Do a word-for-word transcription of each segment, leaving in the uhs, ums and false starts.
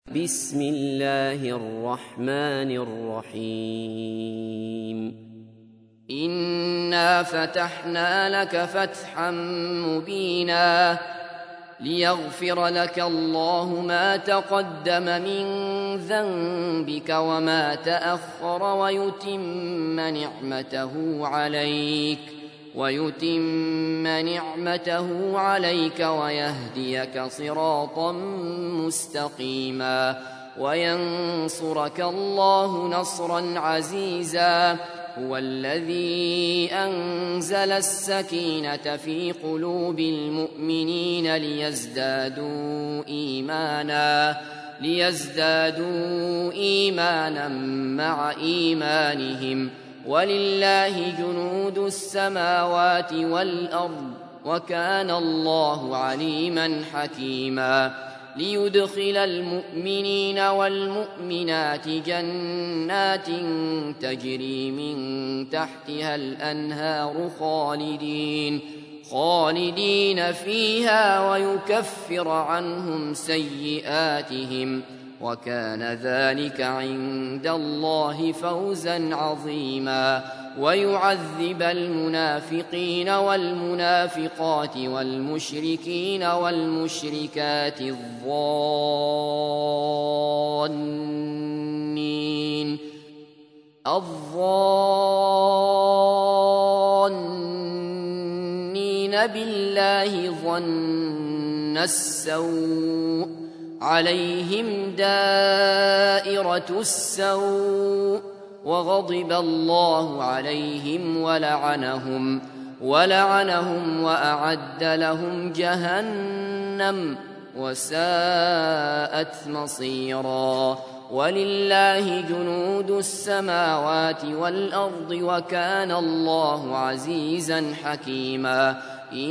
بسم الله الرحمن الرحيم إنا فتحنا لك فتحا مبينا ليغفر لك الله ما تقدم من ذنبك وما تأخر ويتم نعمته عليك ويتم نعمته عليك ويهديك صراطا مستقيما وينصرك الله نصرا عزيزا هو الذي أنزل السكينة في قلوب المؤمنين ليزدادوا إيمانا ليزدادوا إيمانا مع إيمانهم ولله جنود السماوات والأرض وكان الله عليما حكيما ليدخل المؤمنين والمؤمنات جنات تجري من تحتها الأنهار خالدين خالدين فيها ويكفر عنهم سيئاتهم وكان ذلك عند الله فوزا عظيما ويعذب المنافقين والمنافقات والمشركين والمشركات الظانين الظانين بالله ظن السوء عليهم دائرة السوء وغضب الله عليهم ولعنهم ولعنهم وأعد لهم جهنم وساءت مصيرا ولله جنود السماوات والأرض وكان الله عزيزا حكيما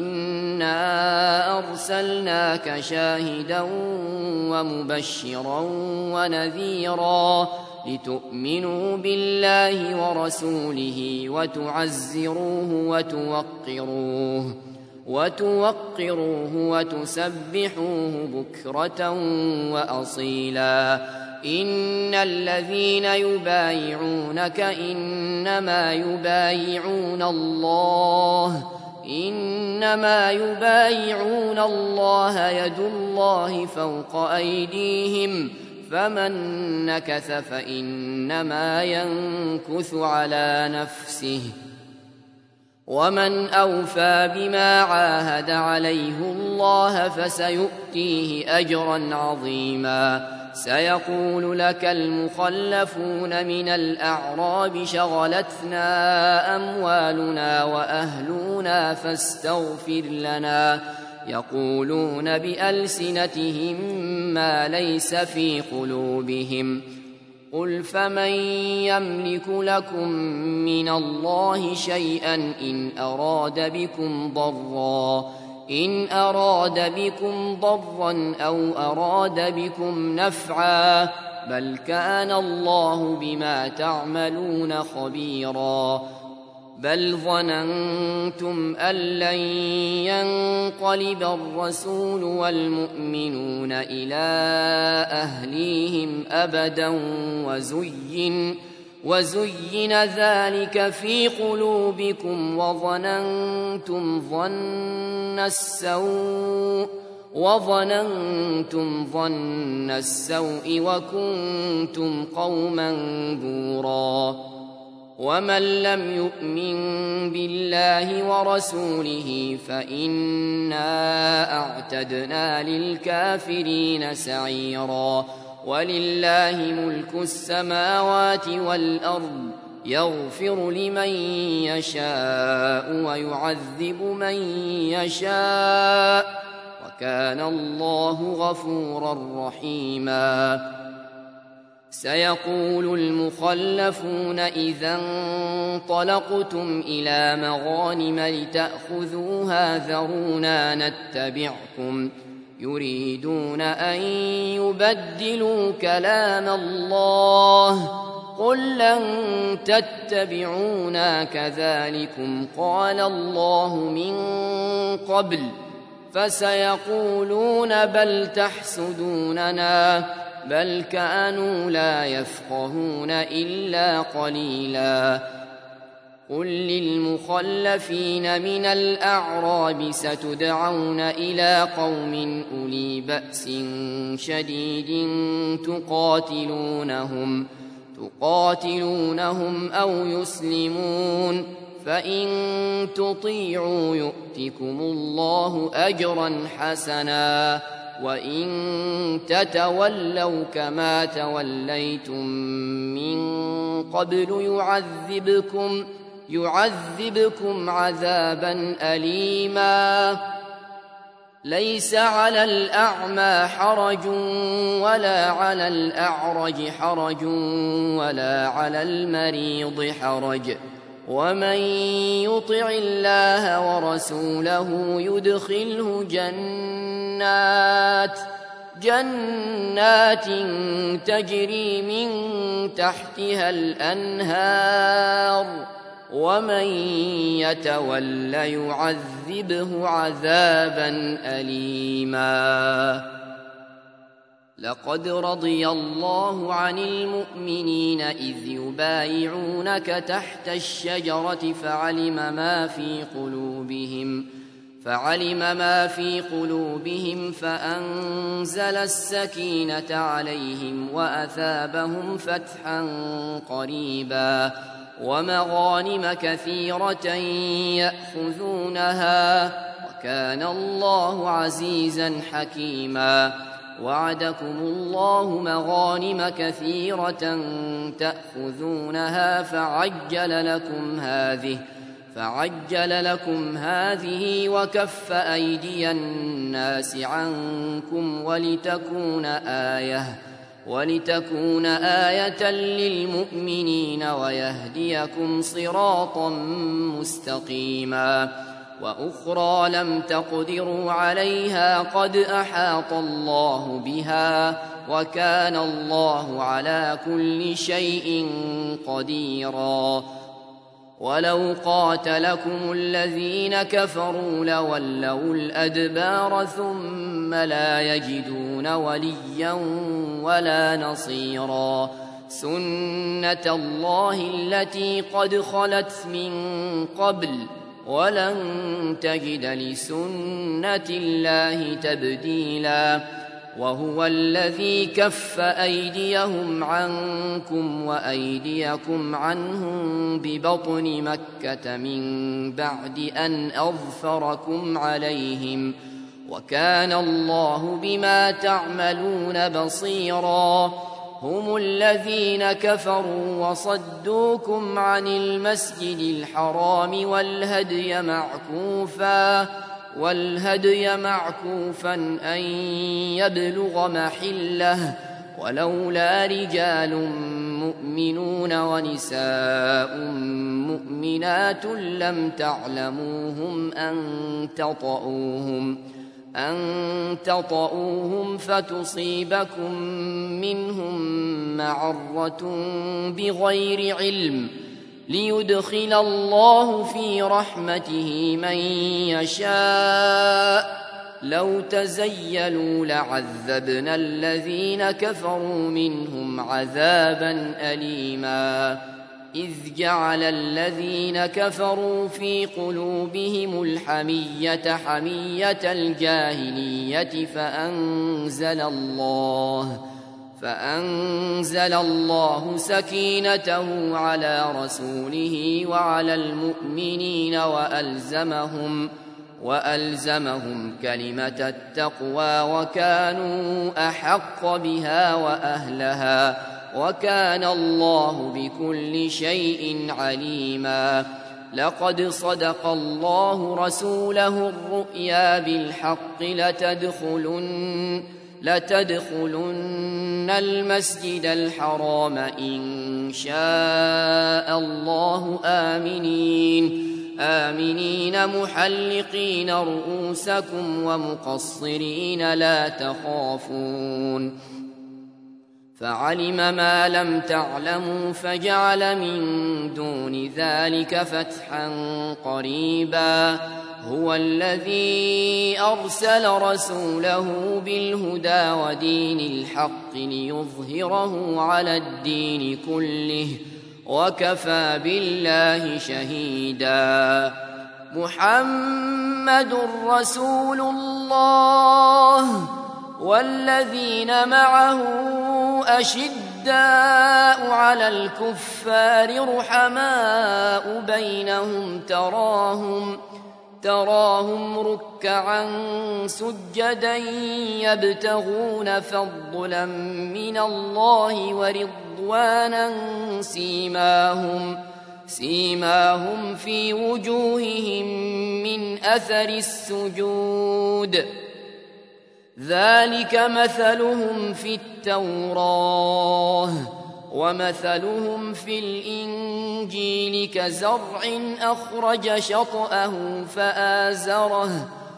إنا أرسلناك شاهدا ومبشرا ونذيرا لتؤمنوا بالله ورسوله وتعزروه وتوقروه وتوقروه وتسبحوه بكرة وأصيلا إن الذين يبايعونك إنما يبايعون الله إنما يبايعون الله يد الله فوق أيديهم فمن نكث فإنما ينكث على نفسه ومن أوفى بما عاهد عليه الله فسيؤتيه أجرا عظيما سيقول لك المخلفون من الأعراب شغلتنا أموالنا وأهلنا فاستغفر لنا يقولون بألسنتهم ما ليس في قلوبهم قل فمن يملك لكم من الله شيئا إن أراد بكم ضرا إن أراد بكم ضرا أو أراد بكم نفعا بل كان الله بما تعملون خبيرا بل ظننتم أن لن ينقلب الرسول والمؤمنون إلى أهليهم أبدا وزين وزين ذلك في قلوبكم وظننتم ظن السوء وظننتم ظن السوء وكنتم قوما بورا ومن لم يؤمن بالله ورسوله فإنا أعتدنا للكافرين سعيرا ولله ملك السماوات والأرض يغفر لمن يشاء ويعذب من يشاء وكان الله غفورا رحيما سيقول المخلفون إذا انطلقتم إلى مغانم لتأخذوها ذرونا نتبعكم يريدون أن يبدلوا كلام الله قل لن تتبعونا كذلكم قال الله من قبل فسيقولون بل تحسدوننا بل كانوا لا يفقهون إلا قليلا قل للمخلفين من الأعراب ستدعون إلى قوم أولي بأس شديد تقاتلونهم تقاتلونهم أو يسلمون فإن تطيعوا يؤتكم الله أجرا حسنا وإن تتولوا كما توليتم من قبل يعذبكم يعذبكم عذابا أليما ليس على الأعمى حرج ولا على الأعرج حرج ولا على المريض حرج ومن يطع الله ورسوله يدخله جنات جنات تجري من تحتها الأنهار ومن يتول يعذبه عذابا أليما لقد رضي الله عن المؤمنين إذ يبايعونك تحت الشجرة فعلم ما في قلوبهم فعلم ما في قلوبهم فأنزل السكينة عليهم وأثابهم فتحا قريبا ومغانم كثيرة يأخذونها وكان الله عزيزا حكيما وعدكم الله مغانم كثيرة تأخذونها فعجل لكم هذه فعجل لكم هذه وكف أيدي الناس عنكم ولتكون آية ولتكون آية للمؤمنين ويهديكم صراطا مستقيما وأخرى لم تقدروا عليها قد أحاط الله بها وكان الله على كل شيء قديرا ولو قاتلكم الذين كفروا لولوا الأدبار ثم لا يجدون وليا ولا نصيرا سنة الله التي قد خلت من قبل ولن تجد لسنة الله تبديلا وهو الذي كف أيديهم عنكم وأيديكم عنهم ببطن مكة من بعد أن أظفركم عليهم وكان الله بما تعملون بصيرا هم الذين كفروا وصدوكم عن المسجد الحرام والهدي معكوفا والهدي معكوفا أن يبلغ محله ولولا رجال مؤمنون ونساء مؤمنات لم تعلموهم أن تطؤوهم أن تطؤوهم فتصيبكم منهم معرة بغير علم ليدخل الله في رحمته من يشاء لو تزيلوا لعذبنا الذين كفروا منهم عذابا أليما إذ جعل الذين كفروا في قلوبهم الحمية حمية الجاهلية فأنزل الله فأنزل الله سكينته على رسوله وعلى المؤمنين وألزمهم وألزمهم كلمة التقوى وكانوا أحق بها وأهلها وكان الله بكل شيء عليما لقد صدق الله رسوله الرؤيا بالحق لتدخلن لتدخلن المسجد الحرام إن شاء الله آمنين آمنين محلقين رؤوسكم ومقصرين لا تخافون فعلم ما لم تعلموا فجعل من دون ذلك فتحا قريبا هو الذي أرسل رسوله بالهدى ودين الحق ليظهره على الدين كله وكفى بالله شهيدا محمد رسول الله والذين معه أشداء على الكفار رحماء بينهم تراهم تراهم ركعا سجدا يبتغون فضلا من الله ورضوانا سيماهم سيماهم في وجوههم من أثر السجود ذلك مثلهم في التوراة ومثلهم في الإنجيل كزرع أخرج شطأه فآزره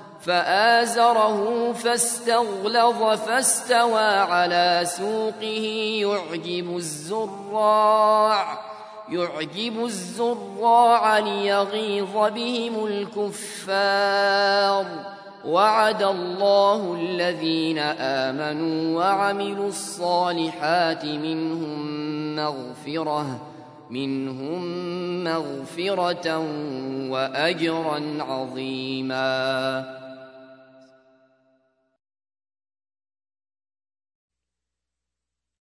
فآزره فاستغلظ فاستوى على سوقه يعجب الزراع يعجب الزراع ليغيظ بهم الكفار وعد الله الذين آمنوا وعملوا الصالحات منهم مغفرة منهم مغفرة وأجرا عظيما.